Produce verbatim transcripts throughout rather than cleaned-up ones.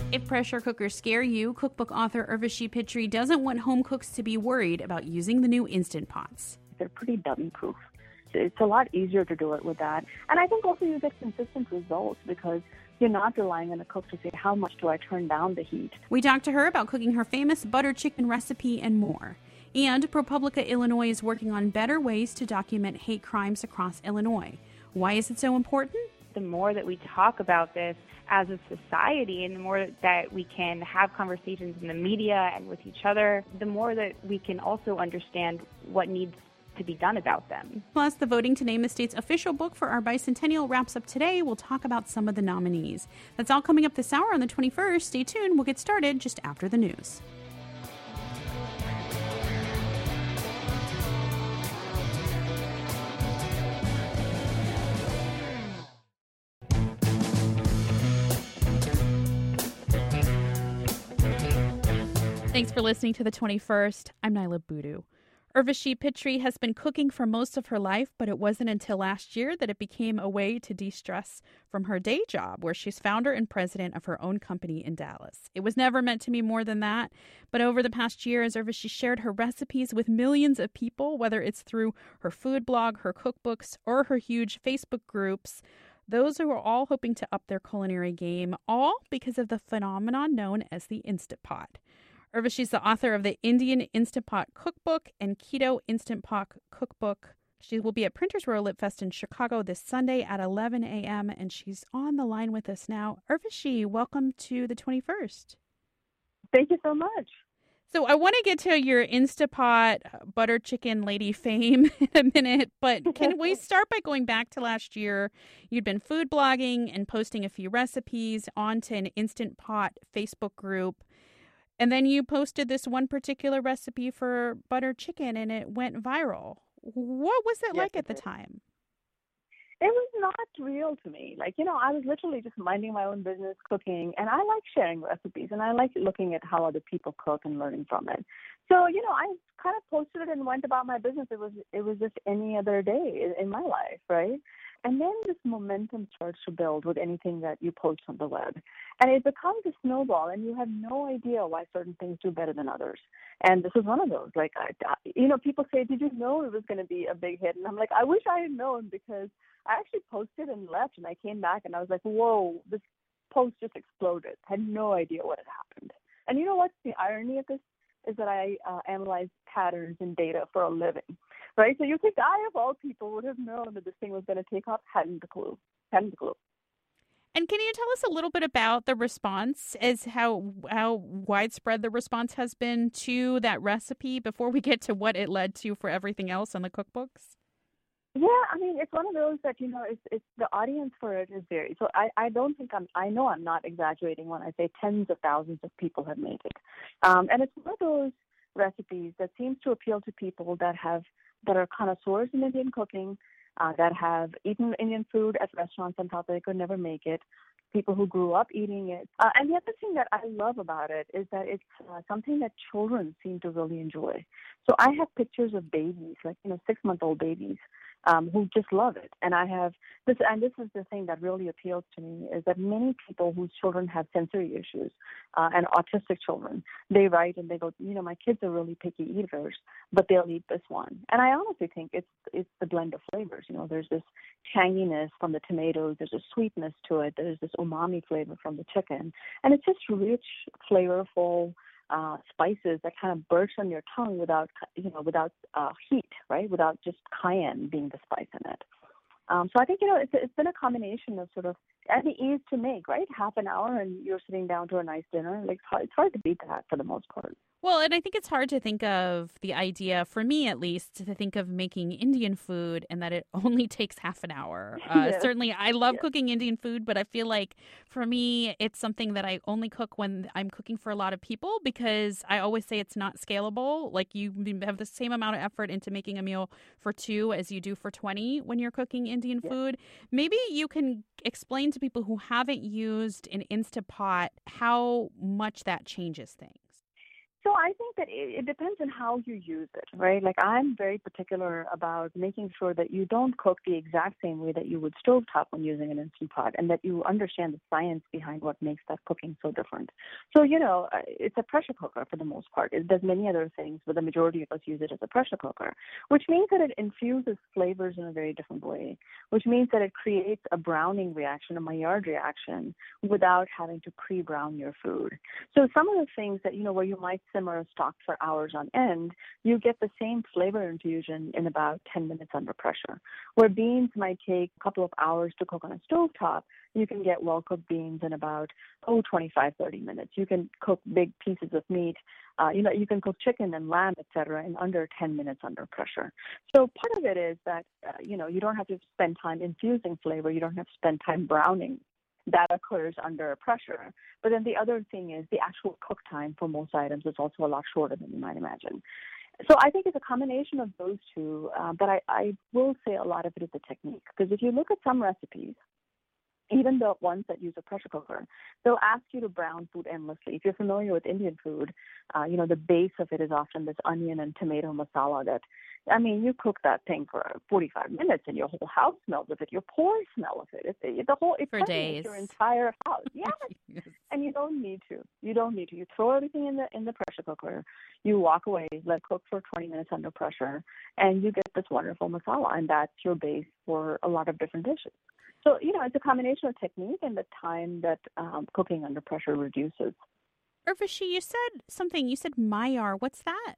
If pressure cookers scare you, cookbook author Urvashi Pitri doesn't want home cooks to be worried about using the new Instant Pots. They're pretty dummy-proof. It's a lot easier to do it with that. And I think also you get consistent results because you're not relying on a cook to say, how much do I turn down the heat? We talked to her about cooking her famous butter chicken recipe and more. And ProPublica Illinois is working on better ways to document hate crimes across Illinois. Why is it so important? The more that we talk about this as a society and the more that we can have conversations in the media and with each other, the more that we can also understand what needs to be done about them. Plus, the voting to name the state's official book for our bicentennial wraps up today. We'll talk about some of the nominees. That's all coming up this hour on the twenty-first. Stay tuned. We'll get started just after the news. Thanks for listening to the twenty-first. I'm Nyla Boodoo. Urvashi Pitri has been cooking for most of her life, but it wasn't until last year that it became a way to de-stress from her day job, where she's founder and president of her own company in Dallas. It was never meant to be more than that, but over the past year, as Urvashi shared her recipes with millions of people, whether it's through her food blog, her cookbooks, or her huge Facebook groups, those who are all hoping to up their culinary game, all because of the phenomenon known as the Instant Pot. Urvashi is the author of the Indian Instant Pot Cookbook and Keto Instant Pot Cookbook. She will be at Printers Row Lit Fest in Chicago this Sunday at eleven a.m., and she's on the line with us now. Urvashi, welcome to the twenty-first. Thank you so much. So I want to get to your Instapot butter chicken lady fame in a minute, but can we start by going back to last year? You'd been food blogging and posting a few recipes onto an Instant Pot Facebook group. And then you posted this one particular recipe for butter chicken, and it went viral. What was it yes, like at the did. time? It was not real to me. Like, you know, I was literally just minding my own business, cooking, and I like sharing recipes, and I like looking at how other people cook and learning from it. So, you know, I kind of posted it and went about my business. It was it was just any other day in, in my life, right? And then this momentum starts to build with anything that you post on the web. And it becomes a snowball, and you have no idea why certain things do better than others. And this is one of those. Like, I, you know, people say, did you know it was going to be a big hit? And I'm like, I wish I had known, because I actually posted and left, and I came back, and I was like, whoa, this post just exploded. I had no idea what had happened. And you know what's the irony of this? Is that I uh, analyze patterns and data for a living, right? So you think I, of all people, would have known that this thing was going to take off. Hadn't a clue. Hadn't a clue. And can you tell us a little bit about the response, as how how widespread the response has been to that recipe before we get to what it led to for everything else on the cookbooks? Yeah, I mean, it's one of those that, you know, it's, it's the audience for it is varied. So I, I don't think I'm, I know I'm not exaggerating when I say tens of thousands of people have made it. Um, and it's one of those recipes that seems to appeal to people that have, that are connoisseurs in Indian cooking, uh, that have eaten Indian food at restaurants and thought they could never make it, people who grew up eating it. Uh, and the other thing that I love about it is that it's uh, something that children seem to really enjoy. So I have pictures of babies, like, you know, six-month-old babies, Um, who just love it. And I have this, and this is the thing that really appeals to me, is that many people whose children have sensory issues uh, and autistic children, they write and they go, you know, my kids are really picky eaters, but they'll eat this one. And I honestly think it's it's the blend of flavors. You know, there's this tanginess from the tomatoes, there's a sweetness to it, there's this umami flavor from the chicken, and it's just rich, flavorful, Uh, spices that kind of burst on your tongue without, you know, without uh, heat, right? Without just cayenne being the spice in it. Um, so I think, you know, it's, it's been a combination of sort of, and the ease to make, right? Half an hour and you're sitting down to a nice dinner. Like, it's hard, it's hard to beat that for the most part. Well, and I think it's hard to think of the idea, for me at least, to think of making Indian food and that it only takes half an hour. Uh, yes. Certainly, I love yes. cooking Indian food, but I feel like for me, it's something that I only cook when I'm cooking for a lot of people, because I always say it's not scalable. Like, you have the same amount of effort into making a meal for two as you do for twenty when you're cooking Indian yes. food. Maybe you can explain to people who haven't used an Instapot how much that changes things. So I think that it, it depends on how you use it, right? Like I'm very particular about making sure that you don't cook the exact same way that you would stovetop when using an Instant Pot, and that you understand the science behind what makes that cooking so different. So, you know, uh, it's a pressure cooker for the most part. It does many other things, but the majority of us use it as a pressure cooker, which means that it infuses flavors in a very different way, which means that it creates a browning reaction, a Maillard reaction, without having to pre-brown your food. So some of the things that, you know, where you might simmer a stock for hours on end, you get the same flavor infusion in about ten minutes under pressure. Where beans might take a couple of hours to cook on a stovetop, you can get well-cooked beans in about, oh, twenty-five, thirty minutes. You can cook big pieces of meat. Uh, you know, you can cook chicken and lamb, et cetera, in under ten minutes under pressure. So part of it is that, uh, you know, you don't have to spend time infusing flavor. You don't have to spend time browning. That occurs under pressure. But then the other thing is the actual cook time for most items is also a lot shorter than you might imagine. So I think it's a combination of those two, uh, but I, I will say a lot of it is the technique. Because if you look at some recipes, even the ones that use a pressure cooker, they'll ask you to brown food endlessly. If you're familiar with Indian food, uh, you know, the base of it is often this onion and tomato masala that, I mean, you cook that thing for forty-five minutes and your whole house smells of it. Your pores smell of it. It's, it, the whole, it For days. your entire house. Yes. Yes. And you don't need to. You don't need to. You throw everything in the in the pressure cooker. You walk away, let it cook for twenty minutes under pressure, and you get this wonderful masala, and that's your base for a lot of different dishes. So, you know, it's a combination of technique and the time that um, cooking under pressure reduces. Urvashi, you said something. You said Maillard. What's that?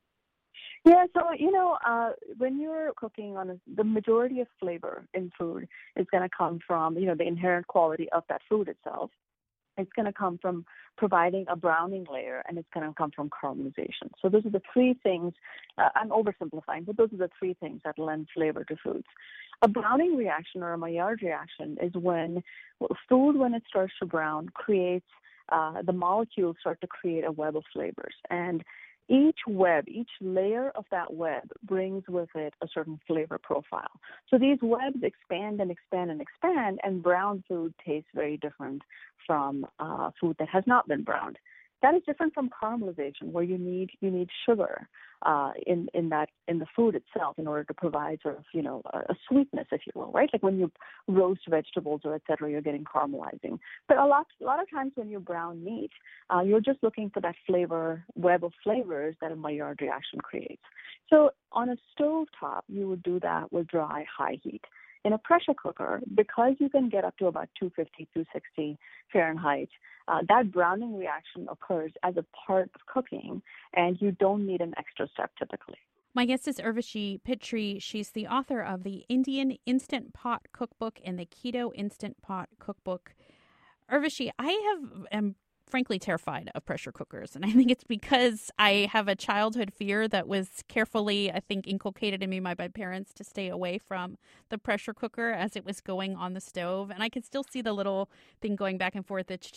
Yeah, so, you know, uh, when you're cooking on a, the majority of flavor in food is going to come from, you know, the inherent quality of that food itself. It's going to come from providing a browning layer, and it's going to come from caramelization. So those are the three things. Uh, I'm oversimplifying, but those are the three things that lend flavor to foods. A browning reaction or a Maillard reaction is when food, when it starts to brown, creates uh, the molecules start to create a web of flavors. And each web, each layer of that web brings with it a certain flavor profile. So these webs expand and expand and expand, and brown food tastes very different from uh, food that has not been browned. That is different from caramelization, where you need you need sugar uh, in in that in the food itself in order to provide sort of you know a, a sweetness, if you will, right? Like when you roast vegetables or et cetera, you're getting caramelizing. But a lot a lot of times when you brown meat, uh, you're just looking for that flavor web of flavors that a Maillard reaction creates. So on a stove top, you would do that with dry, high heat. In a pressure cooker, because you can get up to about two fifty, two sixty Fahrenheit, uh, that browning reaction occurs as a part of cooking, and you don't need an extra step typically. My guest is Urvashi Pitri. She's the author of the Indian Instant Pot Cookbook and the Keto Instant Pot Cookbook. Urvashi, I have am frankly terrified of pressure cookers, and I think it's because I have a childhood fear that was carefully, I think, inculcated in me by my parents to stay away from the pressure cooker as it was going on the stove. And I could still see the little thing going back and forth, the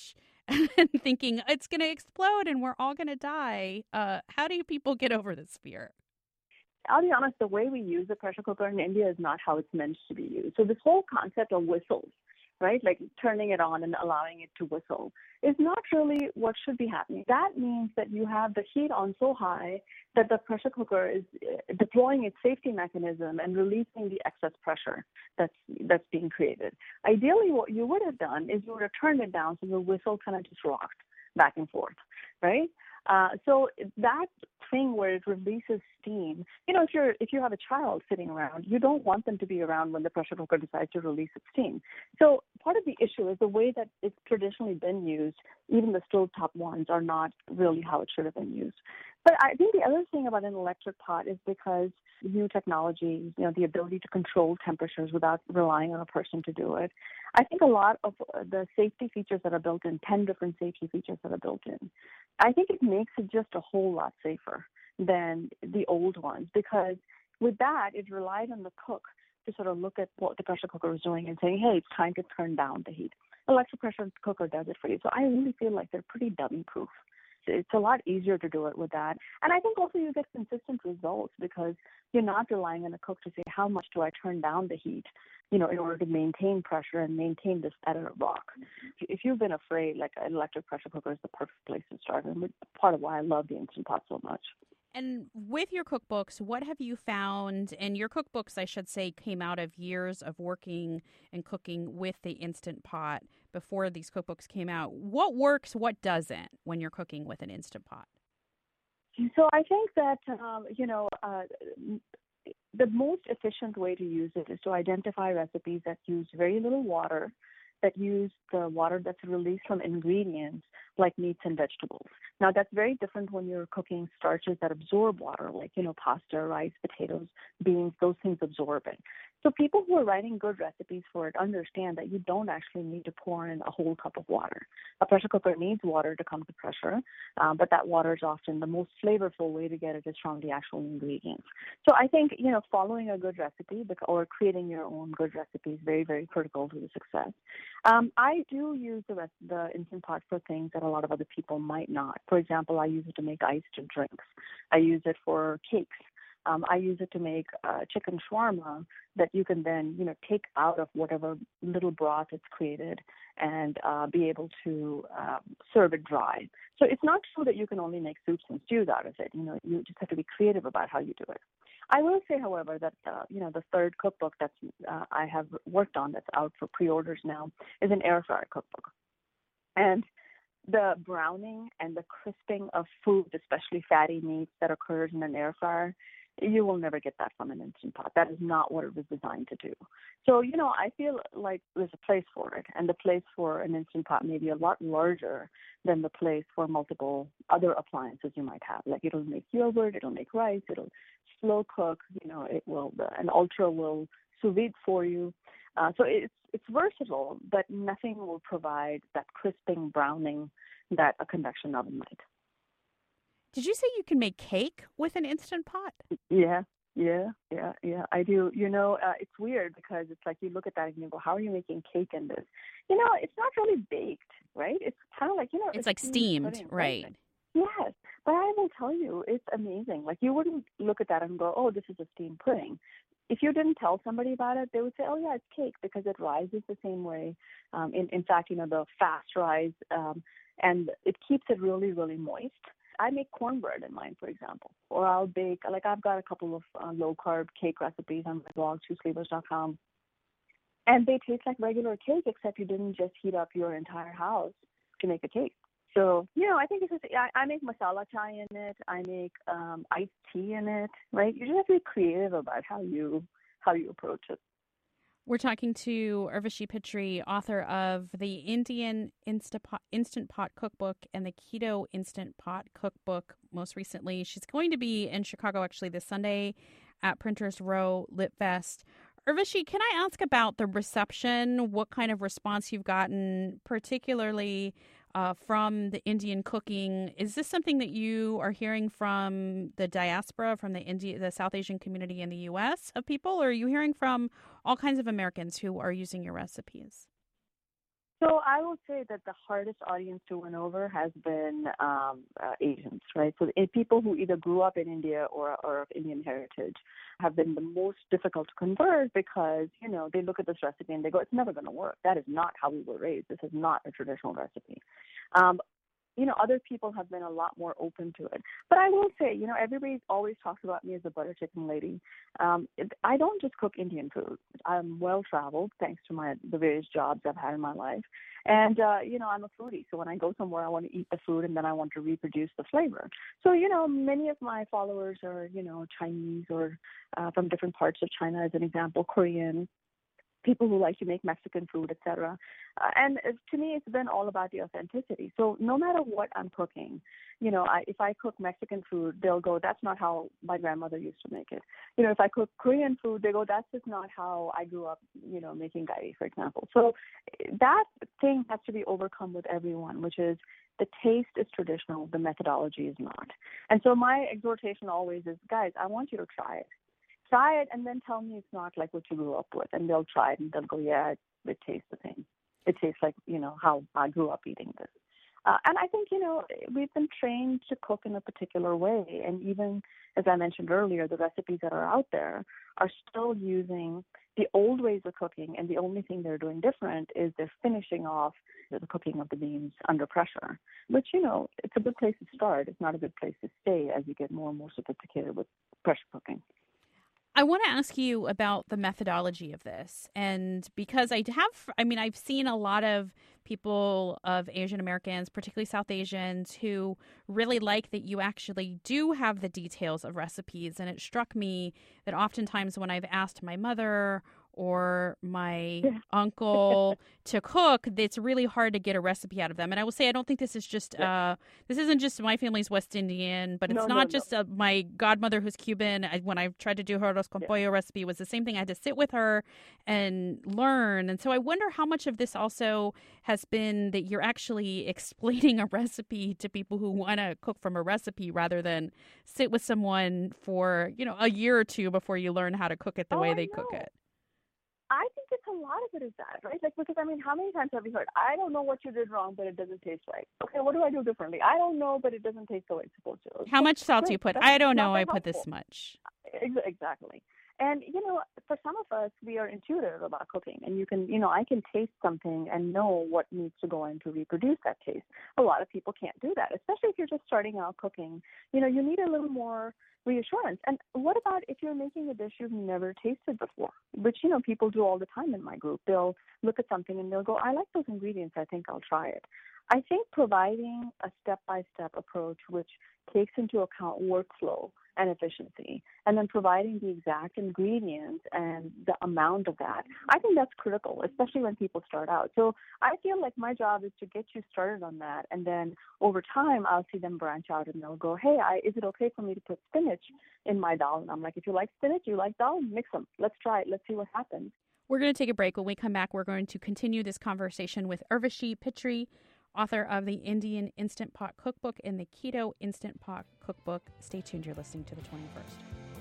and thinking it's going to explode and we're all going to die. Uh, how do you people get over this fear? I'll be honest, the way we use the pressure cooker in India is not how it's meant to be used. So this whole concept of whistles, right, like turning it on and allowing it to whistle, is not really what should be happening. That means that you have the heat on so high that the pressure cooker is deploying its safety mechanism and releasing the excess pressure that's that's being created. Ideally, what you would have done is you would have turned it down so the whistle kind of just rocked back and forth, right? Uh, so that thing where it releases steam, you know, if you're if you have a child sitting around, you don't want them to be around when the pressure cooker decides to release its steam. So part of the issue is the way that it's traditionally been used. Even the stovetop ones are not really how it should have been used. But I think the other thing about an electric pot is because new technology, you know, the ability to control temperatures without relying on a person to do it. I think a lot of the safety features that are built in, ten different safety features that are built in, I think it makes it just a whole lot safer than the old ones, because with that, it relied on the cook to sort of look at what the pressure cooker was doing and saying, hey, it's time to turn down the heat. Electric pressure cooker does it for you. So I really feel like they're pretty dummy-proof. it's a lot easier to do it with that. And I think also you get consistent results because you're not relying on a cook to say, how much do I turn down the heat, you know, in order to maintain pressure and maintain this editor rock. If you've been afraid, like an electric pressure cooker is the perfect place to start, and part of why I love the Instant Pot so much. And with your cookbooks, what have you found? And your cookbooks, I should say, came out of years of working and cooking with the Instant Pot before these cookbooks came out. What works, what doesn't when you're cooking with an Instant Pot? So I think that, um, you know, uh, the most efficient way to use it is to identify recipes that use very little water, that use the water that's released from ingredients like meats and vegetables. Now, that's very different when you're cooking starches that absorb water, like, you know, pasta, rice, potatoes, beans, those things absorb it. So people who are writing good recipes for it understand that you don't actually need to pour in a whole cup of water. A pressure cooker needs water to come to pressure, um, but that water is often the most flavorful way to get it is from the actual ingredients. So I think, you know, following a good recipe or creating your own good recipe is very, very critical to the success. Um, I do use the, rest, the Instant Pot for things that a lot of other people might not. For example, I use it to make iced drinks. I use it for cakes. Um, I use it to make uh, chicken shawarma that you can then, you know, take out of whatever little broth it's created and uh, be able to um, serve it dry. So it's not true that you can only make soups and stews out of it. You know, you just have to be creative about how you do it. I will say, however, that, uh, you know, the third cookbook that's uh, I have worked on that's out for pre-orders now is an air fryer cookbook. And the browning and the crisping of foods, especially fatty meats that occurs in an air fryer, you will never get that from an Instant Pot. That is not what it was designed to do. So, you know, I feel like there's a place for it, and the place for an Instant Pot may be a lot larger than the place for multiple other appliances you might have. Like it'll make yogurt, it'll make rice, it'll slow cook, you know, it will, an Ultra will sous vide for you. Uh, so it's it's versatile, but nothing will provide that crisping, browning that a convection oven might. Did you say you can make cake with an Instant Pot? Yeah, yeah, yeah, yeah. I do. You know, uh, it's weird because it's like you look at that and you go, how are you making cake in this? You know, it's not really baked, right? It's kind of like, you know. It's like steamed, pudding, right? right? Yes, but I will tell you, it's amazing. Like you wouldn't look at that and go, oh, this is a steamed pudding. If you didn't tell somebody about it, they would say, oh, yeah, it's cake because it rises the same way. Um, in, in fact, you know, the fast rise, um, and it keeps it really, really moist. I make cornbread in mine, for example, or I'll bake, like I've got a couple of uh, low-carb cake recipes on my blog, two sleevers dot com, and they taste like regular cake, except you didn't just heat up your entire house to make a cake. So, you know, I think it's just, I, I make masala chai in it, I make um, iced tea in it, right? You just have to be creative about how you how you approach it. We're talking to Urvashi Pitri, author of the Indian Instant Pot, Instant Pot Cookbook and the Keto Instant Pot Cookbook most recently. She's going to be in Chicago actually this Sunday at Printers Row Lit Fest. Urvashi, can I ask about the reception, what kind of response you've gotten, particularly uh, from the Indian cooking? Is this something that you are hearing from the diaspora, from the India, the South Asian community in the U S of people, or are you hearing from all kinds of Americans who are using your recipes? So I will say that the hardest audience to win over has been um, uh, Asians, right? So uh, people who either grew up in India or are of Indian heritage have been the most difficult to convert because, you know, they look at this recipe and they go, it's never going to work. That is not how we were raised. This is not a traditional recipe. Um, you know, other people have been a lot more open to it. But I will say, you know, everybody always talks about me as a butter chicken lady. Um, it, I don't just cook Indian food. I'm well-traveled thanks to my the various jobs I've had in my life. And, uh, you know, I'm a foodie. So when I go somewhere, I want to eat the food and then I want to reproduce the flavor. So, you know, many of my followers are, you know, Chinese or uh, from different parts of China, as an example, Korean, people who like to make Mexican food, et cetera. Uh, and uh, to me, it's been all about the authenticity. So no matter what I'm cooking, you know, I, if I cook Mexican food, they'll go, that's not how my grandmother used to make it. You know, if I cook Korean food, they go, that's just not how I grew up, you know, making gari, for example. So that thing has to be overcome with everyone, which is the taste is traditional, the methodology is not. And so my exhortation always is, guys, I want you to try it. Try it and then tell me it's not like what you grew up with. And they'll try it and they'll go, yeah, it, it tastes the same. It tastes like, you know, how I grew up eating this. Uh, and I think, you know, we've been trained to cook in a particular way. And even, as I mentioned earlier, the recipes that are out there are still using the old ways of cooking. And the only thing they're doing different is they're finishing off the cooking of the beans under pressure, which, you know, it's a good place to start. It's not a good place to stay as you get more and more sophisticated with pressure cooking. I want to ask you about the methodology of this. And because I have, I mean, I've seen a lot of people of Asian Americans, particularly South Asians, who really like that you actually do have the details of recipes. And it struck me that oftentimes when I've asked my mother or my Yeah. uncle to cook, it's really hard to get a recipe out of them. And I will say, I don't think this is just, Yeah. uh, this isn't just my family's West Indian, but it's No, not no, just no. uh, my godmother who's Cuban. I, when I tried to do her arroz con Yeah. pollo recipe, it was the same thing. I had to sit with her and learn. And so I wonder how much of this also has been that you're actually explaining a recipe to people who want to cook from a recipe rather than sit with someone for, you know, a year or two before you learn how to cook it the Oh, way I they cook know. it. I think it's a lot of it is that, right? Like, because, I mean, how many times have you heard, I don't know what you did wrong, but it doesn't taste right. Okay, what do I do differently? I don't know, but it doesn't taste the way it's supposed to. How So, much salt do you great, put? that's I don't not know. I that put this helpful. much. Ex- Exactly. And, you know, for some of us, we are intuitive about cooking. And you can, you know, I can taste something and know what needs to go in to reproduce that taste. A lot of people can't do that, especially if you're just starting out cooking. You know, you need a little more reassurance. And what about if you're making a dish you've never tasted before, which, you know, people do all the time in my group. They'll look at something and they'll go, I like those ingredients. I think I'll try it. I think providing a step-by-step approach which takes into account workflow and efficiency, and then providing the exact ingredients and the amount of that, I think that's critical, especially when people start out. So I feel like my job is to get you started on that, and then over time, I'll see them branch out and they'll go, hey, I, is it okay for me to put spinach in my dal? And I'm like, if you like spinach, you like dal, mix them. Let's try it. Let's see what happens. We're going to take a break. When we come back, we're going to continue this conversation with Urvashi Pitri, author of the Indian Instant Pot Cookbook and the Keto Instant Pot Cookbook. Stay tuned. You're listening to The twenty-first.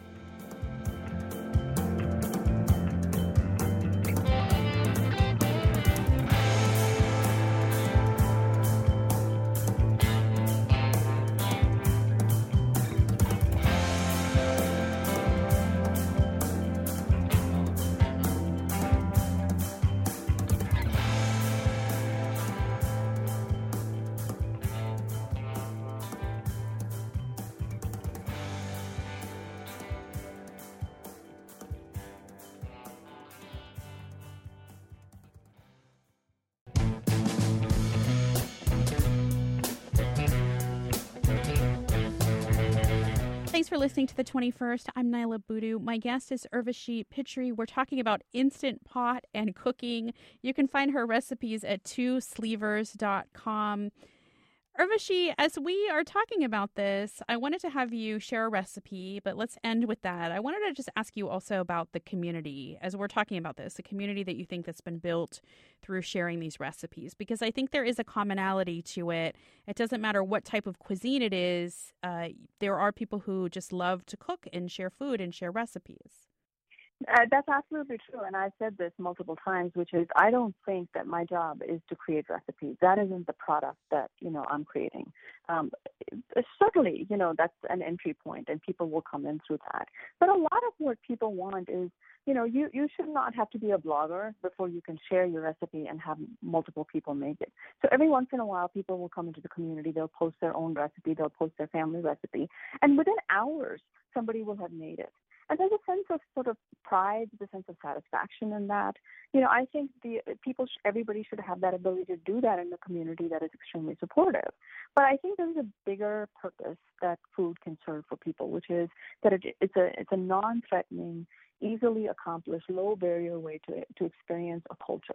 Thanks for listening to The twenty-first. I'm Nyla Boodoo. My guest is Urvashi Pitri. We're talking about Instant Pot and cooking. You can find her recipes at two sleevers dot com. Urvashi, as we are talking about this, I wanted to have you share a recipe, but let's end with that. I wanted to just ask you also about the community as we're talking about this, the community that you think that's been built through sharing these recipes, because I think there is a commonality to it. It doesn't matter what type of cuisine it is. Uh, there are people who just love to cook and share food and share recipes. Uh, that's absolutely true, and I've said this multiple times, which is I don't think that my job is to create recipes. That isn't the product that, you know, I'm creating. Um, certainly, you know, that's an entry point, and people will come in through that. But a lot of what people want is, you know, you, you should not have to be a blogger before you can share your recipe and have multiple people make it. So every once in a while, people will come into the community. They'll post their own recipe. They'll post their family recipe. And within hours, somebody will have made it. And there's a sense of sort of pride, the sense of satisfaction in that. You know, I think the people, sh- everybody should have that ability to do that in a community that is extremely supportive. But I think there's a bigger purpose that food can serve for people, which is that it, it's a it's a non-threatening, easily accomplished, low barrier way to to experience a culture.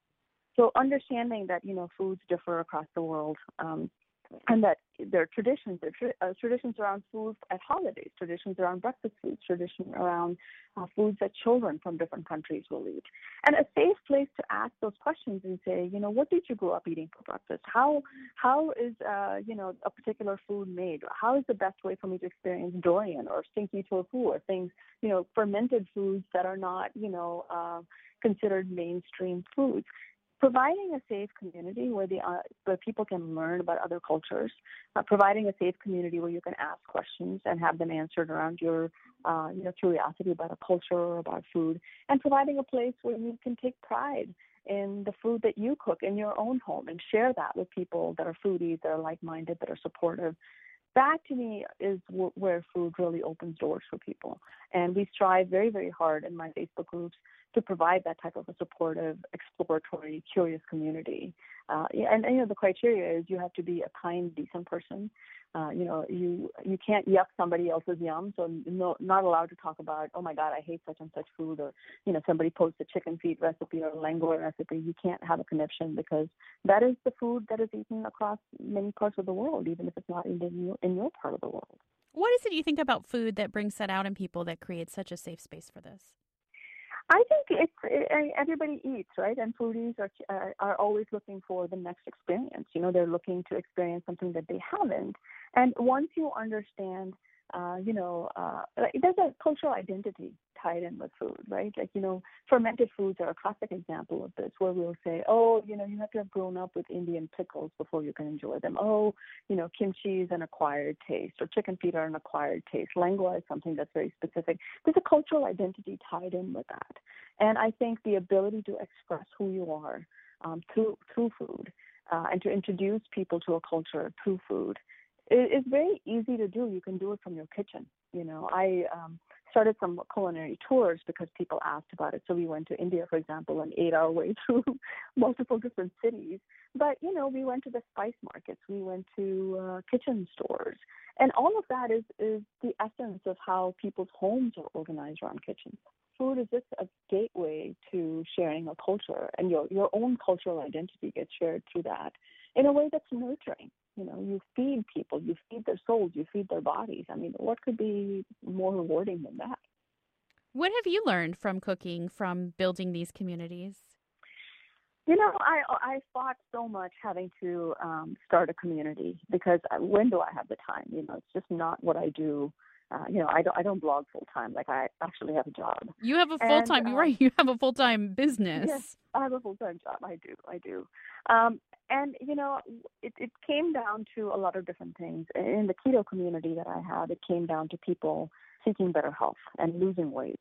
So understanding that, you know, foods differ across the world. Um, And that there are traditions, there are tra- uh, traditions around food at holidays, traditions around breakfast foods, tradition around uh, foods that children from different countries will eat. And a safe place to ask those questions and say, you know, what did you grow up eating for breakfast? How how is, uh, you know, a particular food made? How is the best way for me to experience durian or stinky tofu or things, you know, fermented foods that are not, you know, uh, considered mainstream foods? providing a safe community where the uh, where people can learn about other cultures, uh, providing a safe community where you can ask questions and have them answered around your uh, you know curiosity about a culture or about food, and providing a place where you can take pride in the food that you cook in your own home and share that with people that are foodies, that are like-minded, that are supportive. That, to me, is w- where food really opens doors for people. And we strive very, very hard in my Facebook groups to provide that type of a supportive, exploratory, curious community. Uh, and, and, you know, the criteria is you have to be a kind, decent person. Uh, you know, you you can't yuck somebody else's yum, so no, not allowed to talk about, oh my God, I hate such and such food, or, you know, somebody posts a chicken feet recipe or a lengua recipe. You can't have a connection because that is the food that is eaten across many parts of the world, even if it's not in your, in your part of the world. What is it you think about food that brings that out in people that creates such a safe space for this? I think it's it, everybody eats, right? And foodies are uh, are always looking for the next experience. You know, they're looking to experience something that they haven't. And once you understand, uh, you know, uh, like, there's a cultural identity tied in with food, right? Like, you know, fermented foods are a classic example of this, where we'll say, oh, you know, you have to have grown up with Indian pickles before you can enjoy them. Oh, you know, kimchi is an acquired taste, or chicken feet are an acquired taste. Lengua is something that's very specific. There's a cultural identity tied in with that. And I think the ability to express who you are um, through through food uh, and to introduce people to a culture through food is, is very easy to do. You can do it from your kitchen. You know, I um, started some culinary tours because people asked about it. So we went to India, for example, and ate our way through multiple different cities. But, you know, we went to the spice markets. We went to uh, kitchen stores. And all of that is, is the essence of how people's homes are organized around kitchens. Food is just a gateway to sharing a culture, and your, your own cultural identity gets shared through that in a way that's nurturing. You know, you feed people, you feed their souls, you feed their bodies. I mean, what could be more rewarding than that? What have you learned from cooking, from building these communities? You know, I I fought so much having to um, start a community because when do I have the time? You know, it's just not what I do. Uh, you know, I don't I don't blog full time. Like, I actually have a job. You have a full time. You're um, right. You have a full time business. Yes, I have a full time job. I do. I do. Um, and you know, it, it came down to a lot of different things. In the keto community that I had, it came down to people seeking better health and losing weight.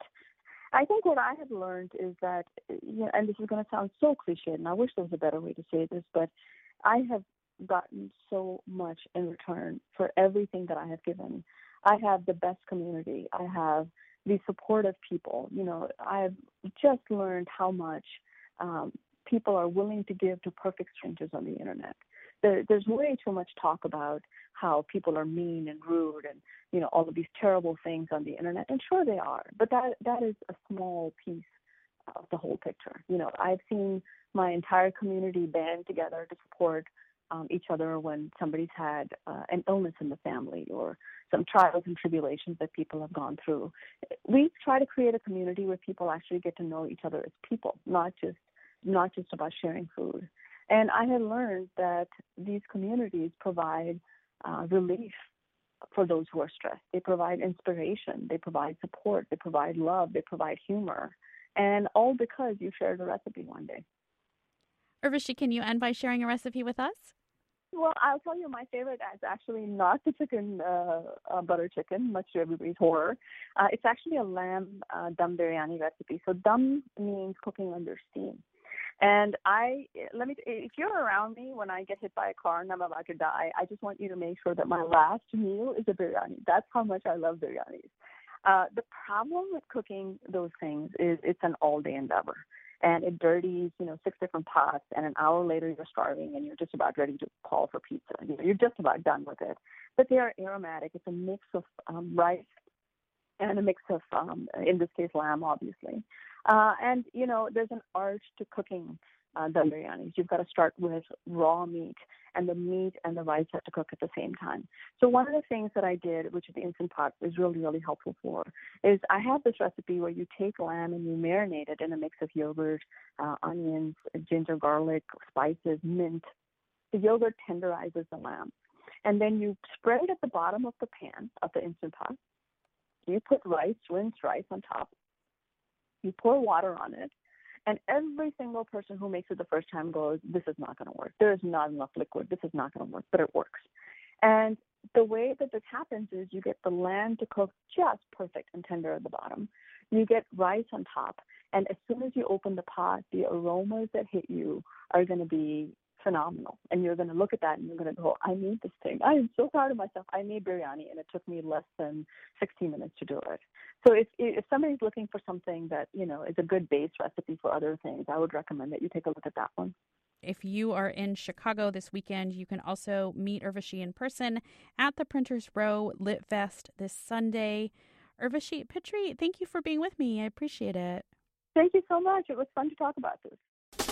I think what I have learned is that, you know, and this is going to sound so cliched, and I wish there was a better way to say this, but I have gotten so much in return for everything that I have given. I have the best community. I have the supportive people. You know, I've just learned how much um, people are willing to give to perfect strangers on the internet. There, there's way too much talk about how people are mean and rude and, you know, all of these terrible things on the internet. And sure they are, but that that is a small piece of the whole picture. You know, I've seen my entire community band together to support um, each other when somebody's had uh, an illness in the family or some trials and tribulations that people have gone through. We try to create a community where people actually get to know each other as people, not just not just about sharing food. And I had learned that these communities provide uh, relief for those who are stressed. They provide inspiration. They provide support. They provide love. They provide humor. And all because you shared a recipe one day. Urvashi, can you end by sharing a recipe with us? Well, I'll tell you my favorite is actually not the chicken, uh, uh, butter chicken, much to everybody's horror. Uh, it's actually a lamb uh, dum biryani recipe. So dum means cooking under steam. And I, let me, if you're around me when I get hit by a car and I'm about to die, I just want you to make sure that my last meal is a biryani. That's how much I love biryanis. Uh, the problem with cooking those things is it's an all-day endeavor. And it dirties, you know, six different pots, and an hour later you're starving and you're just about ready to call for pizza. You know, you're just about done with it. But they are aromatic. It's a mix of um, rice and a mix of, um, in this case, lamb, obviously. Uh, and, you know, there's an art to cooking uh, dum biryanis. You've got to start with raw meat, and the meat and the rice have to cook at the same time. So one of the things that I did, which the Instant Pot is really, really helpful for, is I have this recipe where you take lamb and you marinate it in a mix of yogurt, uh, onions, ginger, garlic, spices, mint. The yogurt tenderizes the lamb. And then you spread it at the bottom of the pan of the Instant Pot. You put rice, rinsed rice on top. You pour water on it, And every single person who makes it the first time goes, this is not going to work. There is not enough liquid. This is not going to work, but it works. And the way that this happens is you get the lamb to cook just perfect and tender at the bottom. You get rice on top. And as soon as you open the pot, the aromas that hit you are going to be phenomenal. And you're going to look at that and you're going to go, I need this thing. I am so proud of myself. I made biryani and it took me less than sixty minutes to do it. So if if somebody's looking for something that, you know, is a good base recipe for other things, I would recommend that you take a look at that one. If you are in Chicago this weekend, you can also meet Urvashi in person at the Printers Row Lit Fest this Sunday. Urvashi Pitri, thank you for being with me. I appreciate it. Thank you so much. It was fun to talk about this.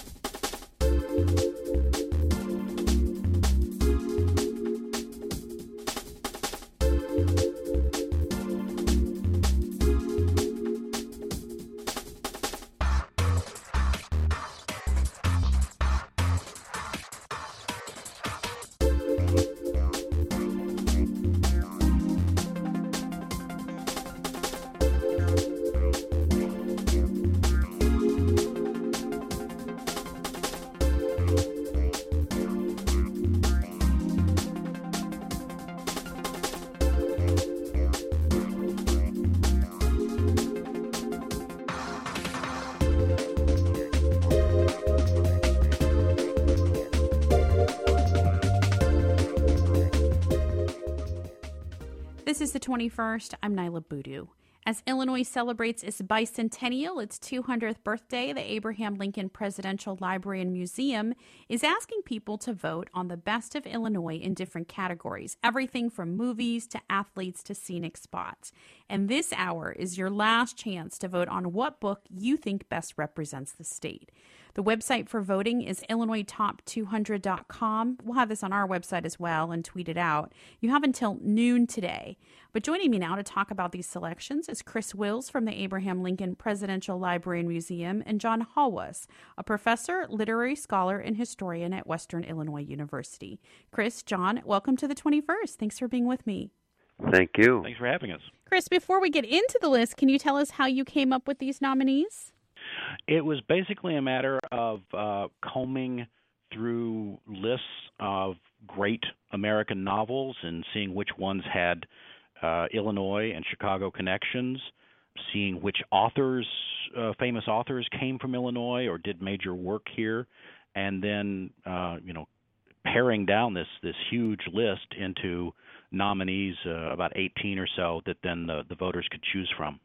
This is the twenty-first. I'm Nyla Boodoo. As Illinois celebrates its bicentennial, its two hundredth birthday, the Abraham Lincoln Presidential Library and Museum is asking people to vote on the best of Illinois in different categories, everything from movies to athletes to scenic spots. And this hour is your last chance to vote on what book you think best represents the state. The website for voting is Illinois Top two hundred dot com. We'll have this on our website as well and tweet it out. You have until noon today. But joining me now to talk about these selections is Chris Wills from the Abraham Lincoln Presidential Library and Museum and John Hawas, a professor, literary scholar, and historian at Western Illinois University. Chris, John, welcome to the twenty-first. Thanks for being with me. Thank you. Thanks for having us. Chris, before we get into the list, can you tell us how you came up with these nominees? It was basically a matter of uh, combing through lists of great American novels and seeing which ones had uh, Illinois and Chicago connections, seeing which authors, uh, famous authors, came from Illinois or did major work here, and then uh, you know paring down this this huge list into nominees, uh, about eighteen or so, that then the, the voters could choose from.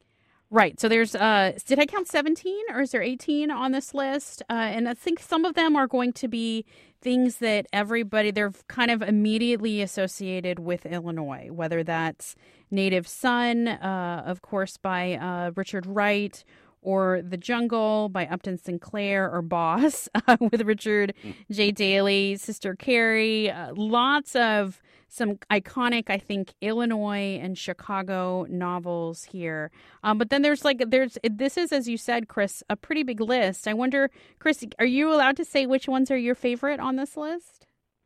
Right. So there's, uh, did I count seventeen or is there eighteen on this list? Uh, and I think some of them are going to be things that everybody, they're kind of immediately associated with Illinois, whether that's Native Son, uh, of course, by uh, Richard Wright, or The Jungle by Upton Sinclair, or Boss uh, with Richard J. Daley, Sister Carrie. Uh, lots of some iconic, I think, Illinois and Chicago novels here. Um, but then there's like, there's this is, as you said, Chris, a pretty big list. I wonder, Chris, are you allowed to say which ones are your favorite on this list?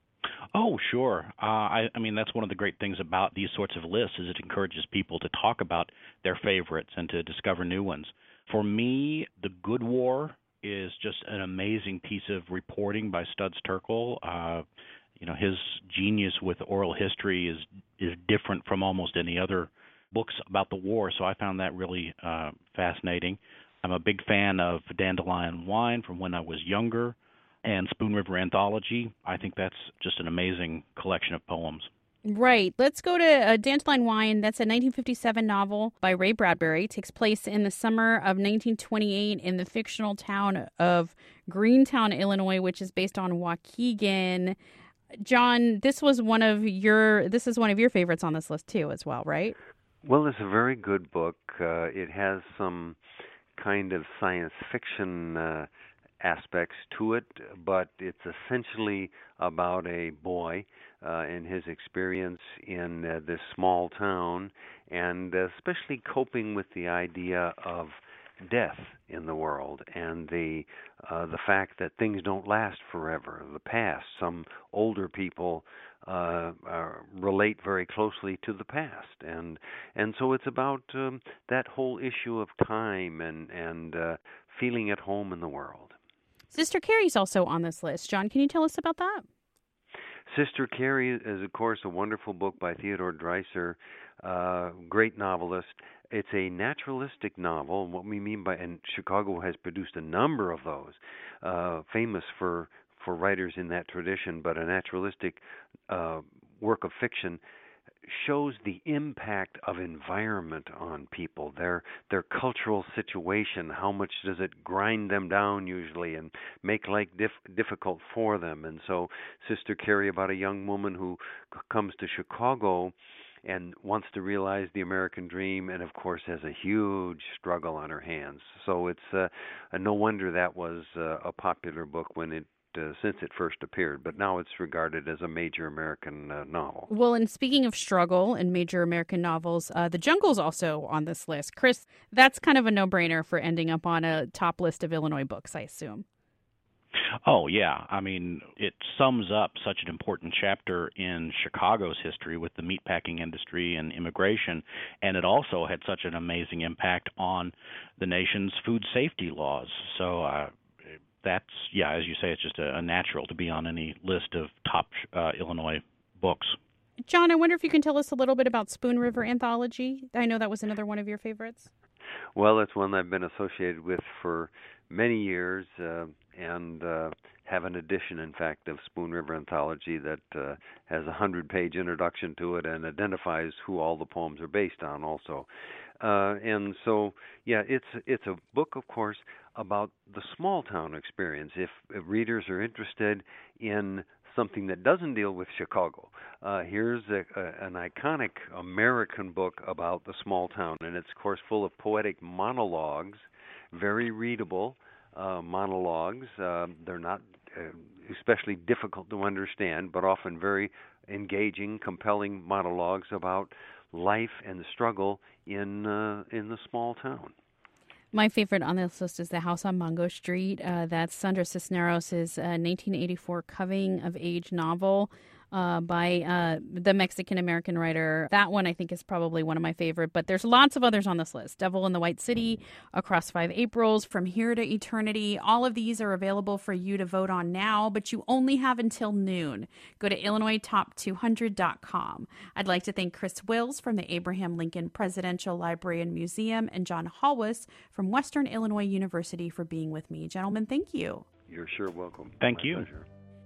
Oh, sure. Uh, I, I mean, that's one of the great things about these sorts of lists is it encourages people to talk about their favorites and to discover new ones. For me, The Good War is just an amazing piece of reporting by Studs Terkel. Uh, you know, his genius with oral history is is different from almost any other books about the war, so I found that really uh, fascinating. I'm a big fan of Dandelion Wine from when I was younger, and Spoon River Anthology. I think that's just an amazing collection of poems. Right. Let's go to uh, Dandelion Wine. That's a nineteen fifty-seven novel by Ray Bradbury. It takes place in the summer of nineteen twenty-eight in the fictional town of Greentown, Illinois, which is based on Waukegan. John, this was one of your this is one of your favorites on this list too, as well, right? Well, it's a very good book. Uh, it has some kind of science fiction uh, aspects to it, but it's essentially about a boy uh, and his experience in uh, this small town, and especially coping with the idea of death in the world and the uh, the fact that things don't last forever. The past, some older people uh, uh, relate very closely to the past, and and so it's about um, that whole issue of time and and uh, feeling at home in the world. Sister Carrie's also on this list. John, can you tell us about that? Sister Carrie is, of course, a wonderful book by Theodore Dreiser, uh, great novelist. It's a naturalistic novel, and what we mean by, and Chicago has produced a number of those, uh, famous for, for writers in that tradition, but a naturalistic uh, work of fiction shows the impact of environment on people, their their cultural situation, how much does it grind them down usually and make life dif- difficult for them. And so Sister Carrie, about a young woman who c- comes to Chicago and wants to realize the American dream, and of course has a huge struggle on her hands. So it's uh, no wonder that was uh, a popular book when it Uh, since it first appeared, but now it's regarded as a major American uh, novel. Well, and speaking of struggle and major American novels, uh, The Jungle's also on this list. Chris, that's kind of a no-brainer for ending up on a top list of Illinois books, I assume. Oh, yeah. I mean, it sums up such an important chapter in Chicago's history with the meatpacking industry and immigration, and it also had such an amazing impact on the nation's food safety laws. So, uh, That's, yeah, as you say, it's just a, a natural to be on any list of top uh, Illinois books. John, I wonder if you can tell us a little bit about Spoon River Anthology. I know that was another one of your favorites. Well, it's one I've been associated with for many years, uh, and uh, have an edition, in fact, of Spoon River Anthology that uh, has a hundred-page introduction to it and identifies who all the poems are based on also. Uh, and so, yeah, it's it's a book, of course, about the small town experience. If, if readers are interested in something that doesn't deal with Chicago, uh, here's a, a, an iconic American book about the small town, and it's, of course, full of poetic monologues, very readable uh, monologues. Uh, they're not uh, especially difficult to understand, but often very engaging, compelling monologues about life and the struggle in uh, in the small town. My favorite on this list is The House on Mongo Street. Uh, that's Sandra Cisneros' uh, nineteen eighty-four coming-of-age novel uh, by uh, the Mexican-American writer. That one, I think, is probably one of my favorite, but there's lots of others on this list. Devil in the White City, Across Five Aprils, From Here to Eternity. All of these are available for you to vote on now, but you only have until noon. Go to Illinois Top two hundred dot com. I'd like to thank Chris Wills from the Abraham Lincoln Presidential Library and Museum and John Hallwis from Western Illinois University for being with me. Gentlemen, thank you. You're sure welcome. Thank My you. Pleasure.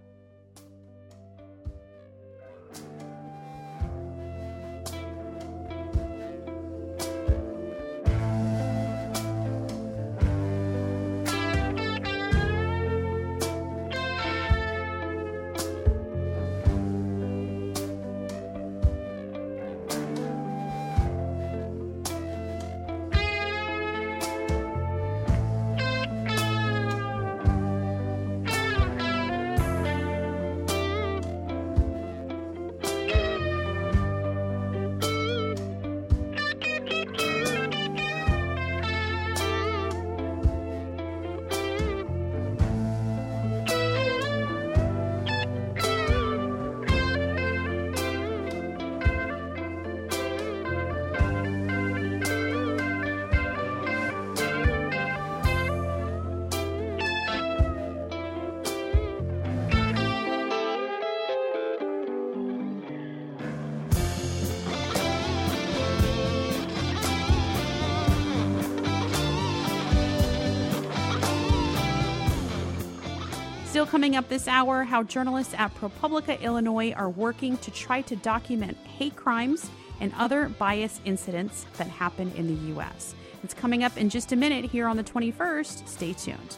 Still coming up this hour, how journalists at ProPublica Illinois are working to try to document hate crimes and other bias incidents that happen in the U S. It's coming up in just a minute here on the twenty-first. Stay tuned.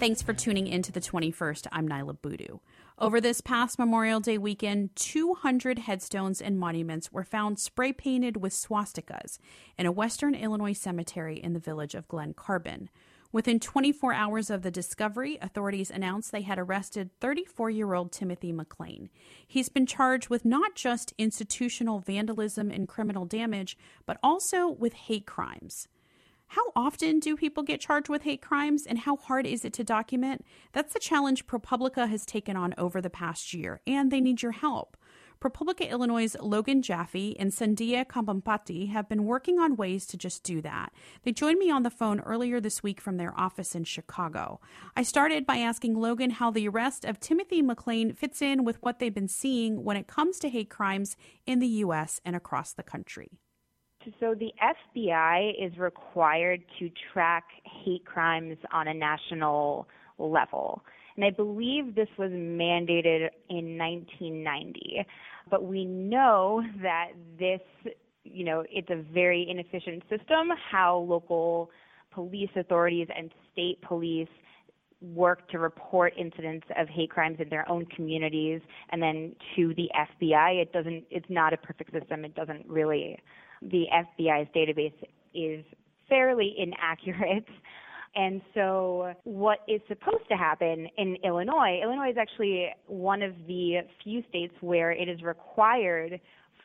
Thanks for tuning in to the twenty-first. I'm Nyla Boodoo. Over this past Memorial Day weekend, two hundred headstones and monuments were found spray painted with swastikas in a western Illinois cemetery in the village of Glen Carbon. Within twenty-four hours of the discovery, authorities announced they had arrested thirty-four-year-old Timothy McLean. He's been charged with not just institutional vandalism and criminal damage, but also with hate crimes. How often do people get charged with hate crimes, and how hard is it to document? That's the challenge ProPublica has taken on over the past year, and they need your help. ProPublica Illinois' Logan Jaffe and Sandhya Kambhampati have been working on ways to just do that. They joined me on the phone earlier this week from their office in Chicago. I started by asking Logan how the arrest of Timothy McLean fits in with what they've been seeing when it comes to hate crimes in the U S and across the country. So the F B I is required to track hate crimes on a national level. And I believe this was mandated in nineteen ninety. But we know that this, you know, it's a very inefficient system, how local police authorities and state police work to report incidents of hate crimes in their own communities, and then to the F B I. It doesn't, it's not a perfect system. It doesn't really, the F B I's database is fairly inaccurate. And so what is supposed to happen in Illinois, Illinois is actually one of the few states where it is required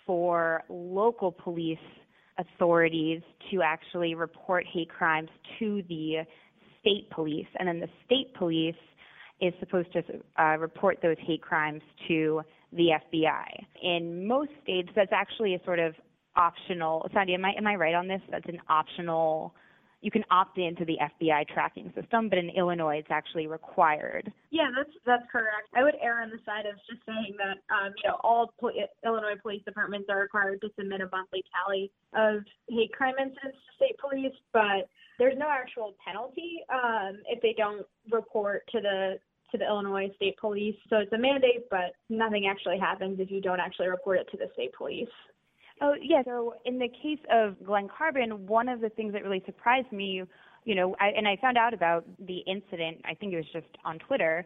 for local police authorities to actually report hate crimes to the state police. And then the state police is supposed to uh, report those hate crimes to the F B I. In most states, that's actually a sort of optional. Sandy, am I, am I right on this? That's an optional. You can opt into the F B I tracking system, but in Illinois, it's actually required. Yeah, that's that's correct. I would err on the side of just saying that um, you know all pol- Illinois police departments are required to submit a monthly tally of hate crime incidents to state police, but there's no actual penalty um, if they don't report to the to the Illinois State Police. So it's a mandate, but nothing actually happens if you don't actually report it to the state police. Oh, yeah. So in the case of Glen Carbon, one of the things that really surprised me, you know, I, and I found out about the incident, I think it was just on Twitter,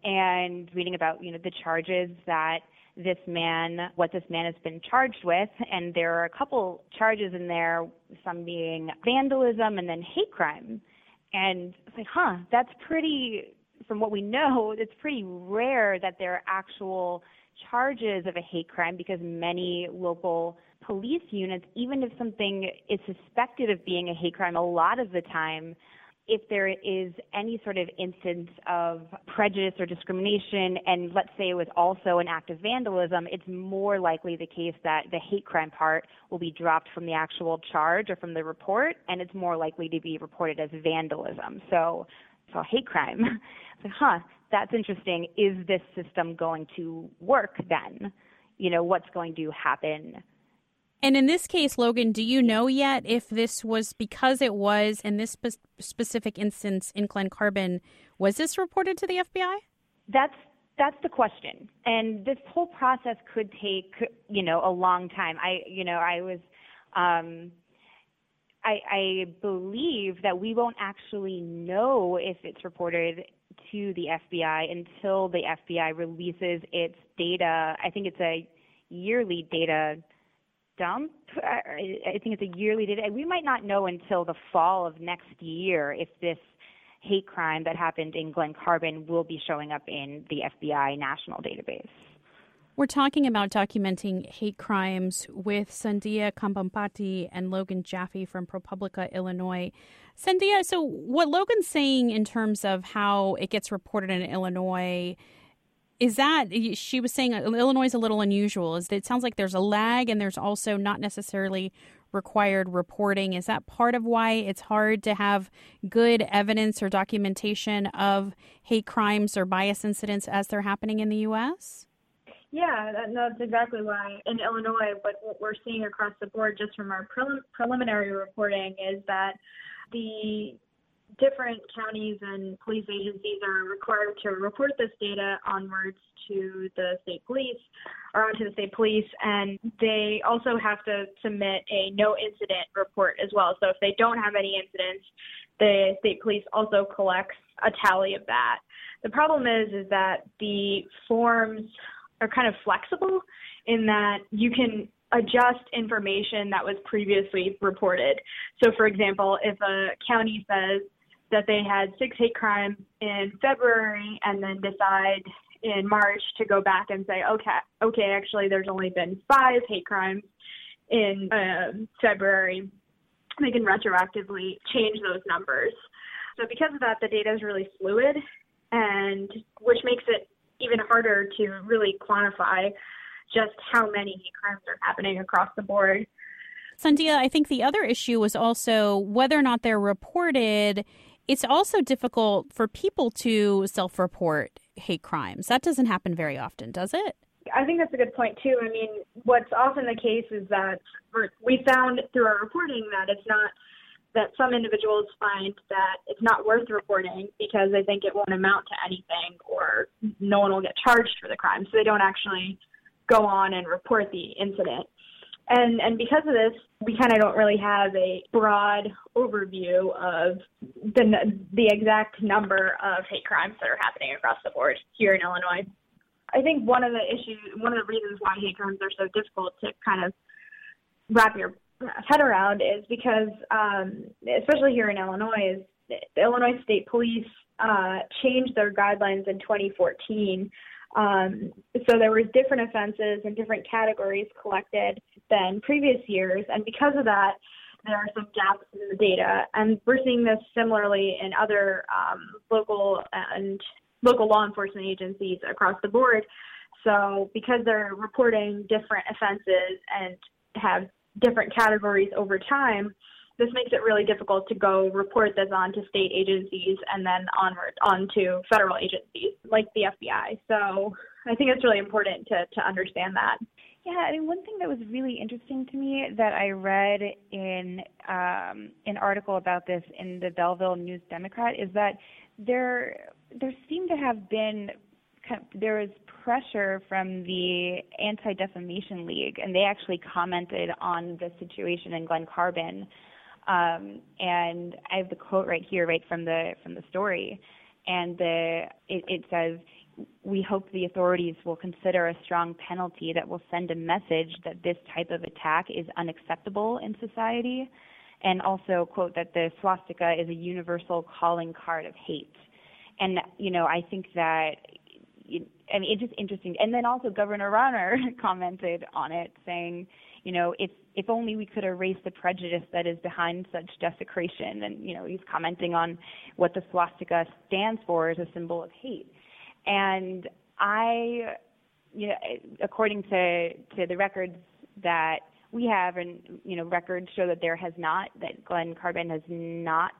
and reading about, you know, the charges that this man, what this man has been charged with. And there are a couple charges in there, some being vandalism and then hate crime. And it's like, huh, that's pretty, from what we know, it's pretty rare that there are actual charges of a hate crime, because many local police units, even if something is suspected of being a hate crime, a lot of the time, if there is any sort of instance of prejudice or discrimination, and let's say it was also an act of vandalism, it's more likely the case that the hate crime part will be dropped from the actual charge or from the report, and it's more likely to be reported as vandalism. So, so hate crime. So, huh, that's interesting. Is this system going to work then? You know, what's going to happen? And in this case, Logan, do you know yet if this was because it was, in this spe- specific instance in Glen Carbon, was this reported to the F B I? That's that's the question. And this whole process could take, you know, a long time. I, you know, I was, um, I, I believe that we won't actually know if it's reported to the F B I until the F B I releases its data. I think it's a yearly data dump. I think it's a yearly data. We might not know until the fall of next year if this hate crime that happened in Glen Carbon will be showing up in the F B I national database. We're talking about documenting hate crimes with Sandhya Kambhampati and Logan Jaffe from ProPublica Illinois. Sandhya, so what Logan's saying in terms of how it gets reported in Illinois, is that, she was saying Illinois is a little unusual. Is it sounds like there's a lag and there's also not necessarily required reporting. Is that part of why it's hard to have good evidence or documentation of hate crimes or bias incidents as they're happening in the U S? Yeah, that, that's exactly why in Illinois, but what we're seeing across the board just from our prelim- preliminary reporting is that the different counties and police agencies are required to report this data onwards to the state police or onto the state police, and they also have to submit a no incident report as well. So if they don't have any incidents, the state police also collects a tally of that. The problem is, is that the forms are kind of flexible in that you can adjust information that was previously reported. So, for example, if a county says that they had six hate crimes in February and then decide in March to go back and say, okay, okay, actually there's only been five hate crimes in uh, February, they can retroactively change those numbers. So because of that, the data is really fluid, and which makes it even harder to really quantify just how many hate crimes are happening across the board. Sandhya, I think the other issue was also whether or not they're reported. It's also difficult for people to self-report hate crimes. That doesn't happen very often, does it? I think that's a good point, too. I mean, what's often the case is that we found through our reporting that it's not that some individuals find that it's not worth reporting because they think it won't amount to anything or no one will get charged for the crime. So they don't actually go on and report the incident. And and because of this, we kind of don't really have a broad overview of the the exact number of hate crimes that are happening across the board here in Illinois. I think one of the issues, one of the reasons why hate crimes are so difficult to kind of wrap your head around is because, um, especially here in Illinois, is the Illinois State Police uh, changed their guidelines in twenty fourteen. Um, so there were different offenses and different categories collected than previous years, and because of that, there are some gaps in the data. And we're seeing this similarly in other um, local and local law enforcement agencies across the board. So because they're reporting different offenses and have different categories over time, this makes it really difficult to go report this on to state agencies and then onward on to federal agencies like the F B I. So I think it's really important to, to understand that. Yeah, I mean, one thing that was really interesting to me that I read in um, an article about this in the Belleville News Democrat is that there there seemed to have been kind of, there was pressure from the Anti-Defamation League, and they actually commented on the situation in Glen Carbon. Um, and I have the quote right here, right from the from the story, and the it, it says, "We hope the authorities will consider a strong penalty that will send a message that this type of attack is unacceptable in society," and also quote that the swastika is a universal calling card of hate. And you know, I think that I mean it's just interesting. And then also Governor Rauner commented on it, saying, you know, if if only we could erase the prejudice that is behind such desecration. And, you know, he's commenting on what the swastika stands for as a symbol of hate. And I, you know, according to, to the records that we have, and, you know, records show that there has not, that Glen Carbon has not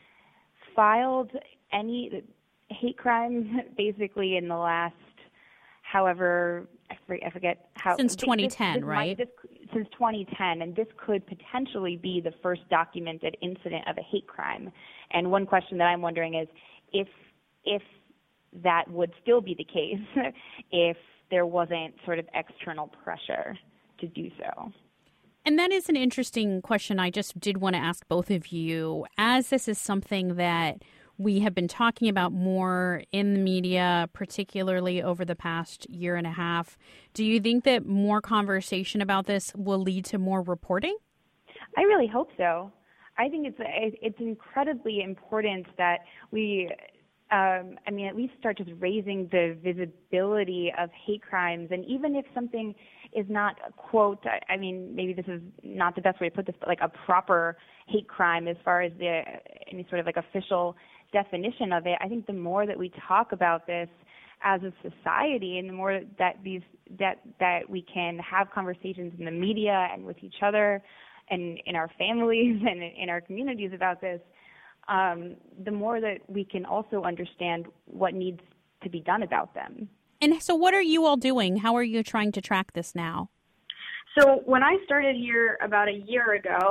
filed any hate crimes basically in the last, however, I forget how. Since twenty ten, this, this right? Might, this, since twenty ten, and this could potentially be the first documented incident of a hate crime. And one question that I'm wondering is if if that would still be the case if there wasn't sort of external pressure to do so. And that is an interesting question I just did want to ask both of you. As this is something that we have been talking about more in the media, particularly over the past year and a half, do you think that more conversation about this will lead to more reporting? I really hope so. I think it's it's incredibly important that we, um, I mean, at least start just raising the visibility of hate crimes. And even if something is not a quote, I, I mean, maybe this is not the best way to put this, but like a proper hate crime as far as the any sort of like official definition of it, I think the more that we talk about this as a society, and the more that these that that we can have conversations in the media and with each other and in our families and in our communities about this, um, the more that we can also understand what needs to be done about them. And so what are you all doing? How are you trying to track this now? So when I started here about a year ago,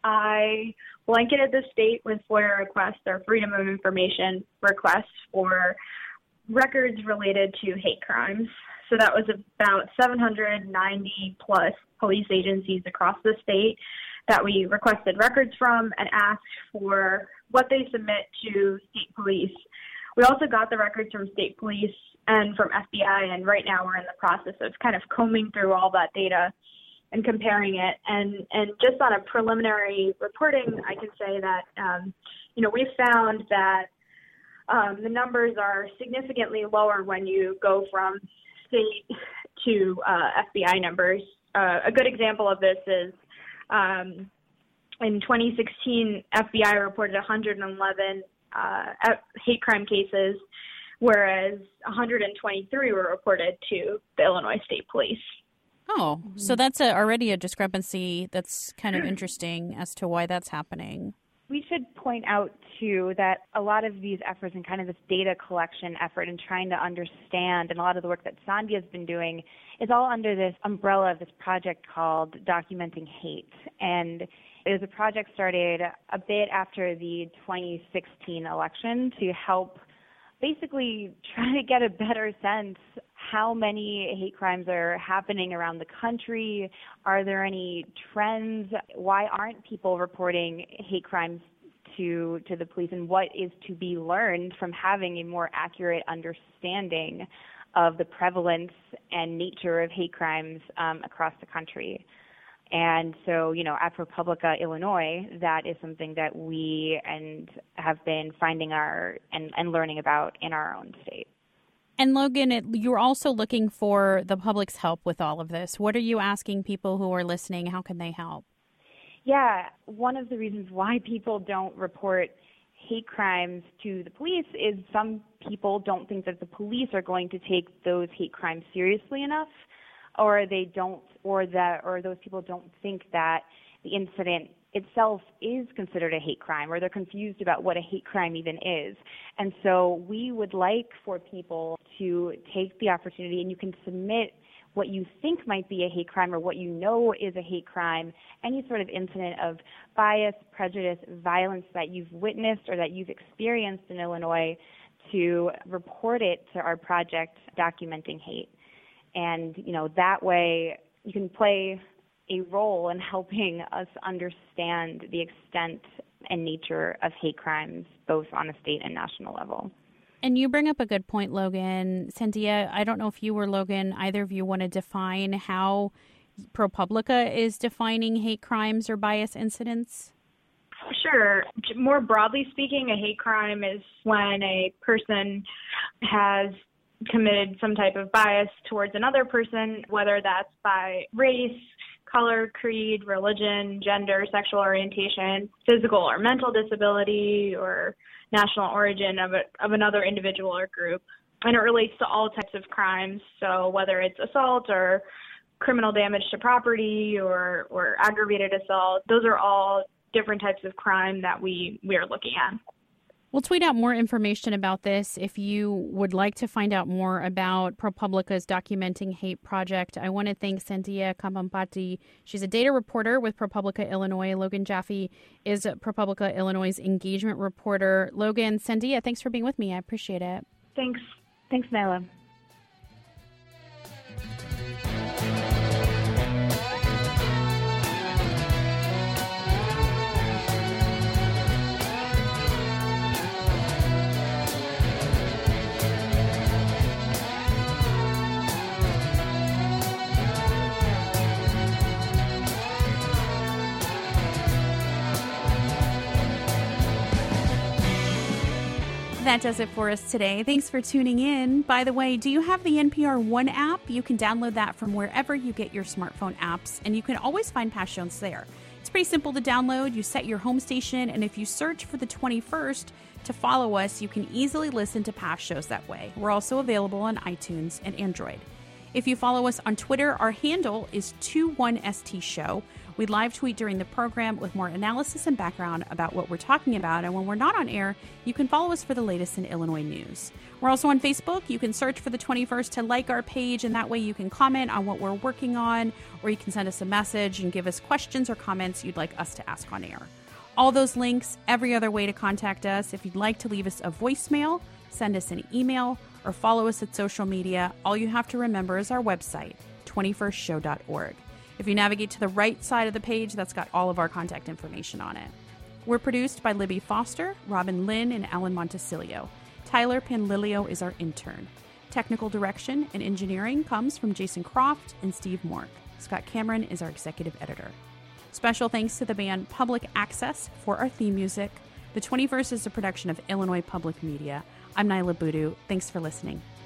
I blanketed the state with FOIA requests or Freedom of Information requests for records related to hate crimes. So that was about seven hundred ninety plus police agencies across the state that we requested records from and asked for what they submit to state police. We also got the records from state police and from F B I, and right now we're in the process of kind of combing through all that data and comparing it. And, and just on a preliminary reporting, I can say that, um, you know, we found that um, the numbers are significantly lower when you go from state to uh, F B I numbers. Uh, a good example of this is um, in twenty sixteen, F B I reported one hundred eleven uh, hate crime cases, whereas one hundred twenty-three were reported to the Illinois State Police. Oh, so that's a, already a discrepancy that's kind of interesting as to why that's happening. We should point out, too, that a lot of these efforts and kind of this data collection effort and trying to understand, and a lot of the work that Sandhya has been doing is all under this umbrella of this project called Documenting Hate. And it was a project started a bit after the twenty sixteen election to help basically try to get a better sense how many hate crimes are happening around the country. Are there any trends? Why aren't people reporting hate crimes to to the police? And what is to be learned from having a more accurate understanding of the prevalence and nature of hate crimes um, across the country? And so, you know, at ProPublica Illinois, that is something that we and have been finding our and, and learning about in our own state. And Logan, it, you're also looking for the public's help with all of this. What are you asking people who are listening? How can they help? Yeah, one of the reasons why people don't report hate crimes to the police is some people don't think that the police are going to take those hate crimes seriously enough, or they don't, or that, or those people don't think that the incident itself is considered a hate crime, or they're confused about what a hate crime even is. And so we would like for people to take the opportunity, and you can submit what you think might be a hate crime or what you know is a hate crime, any sort of incident of bias, prejudice, violence that you've witnessed or that you've experienced in Illinois, to report it to our project, Documenting Hate. And, you know, that way you can play a role in helping us understand the extent and nature of hate crimes, both on a state and national level. And you bring up a good point, Logan. Sandhya, I don't know if you or Logan, either of you want to define how ProPublica is defining hate crimes or bias incidents? Sure. More broadly speaking, a hate crime is when a person has committed some type of bias towards another person, whether that's by race, color, creed, religion, gender, sexual orientation, physical or mental disability, or national origin of a, of another individual or group. And it relates to all types of crimes, so whether it's assault or criminal damage to property or, or aggravated assault, those are all different types of crime that we, we are looking at. We'll tweet out more information about this if you would like to find out more about ProPublica's Documenting Hate project. I want to thank Sandhya Kambhampati. She's a data reporter with ProPublica Illinois. Logan Jaffe is ProPublica Illinois' engagement reporter. Logan, Sandhya, thanks for being with me. I appreciate it. Thanks. Thanks, Nyla. That does it for us today. Thanks for tuning in. By the way, do you have the N P R One app? You can download that from wherever you get your smartphone apps, and you can always find past shows there. It's pretty simple to download. You set your home station, and if you search for the twenty-first to follow us, you can easily listen to past shows that way. We're also available on iTunes and Android. If you follow us on Twitter, our handle is twenty-one S T Show. We live tweet during the program with more analysis and background about what we're talking about. And when we're not on air, you can follow us for the latest in Illinois news. We're also on Facebook. You can search for the twenty-first to like our page, and that way you can comment on what we're working on, or you can send us a message and give us questions or comments you'd like us to ask on air. All those links, every other way to contact us. If you'd like to leave us a voicemail, send us an email, or follow us at social media, all you have to remember is our website, twenty-first show dot org. If you navigate to the right side of the page, that's got all of our contact information on it. We're produced by Libby Foster, Robin Lynn, and Alan Montesilio. Tyler Panlilio is our intern. Technical direction and engineering comes from Jason Croft and Steve Mork. Scott Cameron is our executive editor. Special thanks to the band Public Access for our theme music. The twenty-first is a production of Illinois Public Media. I'm Nyla Boodoo. Thanks for listening.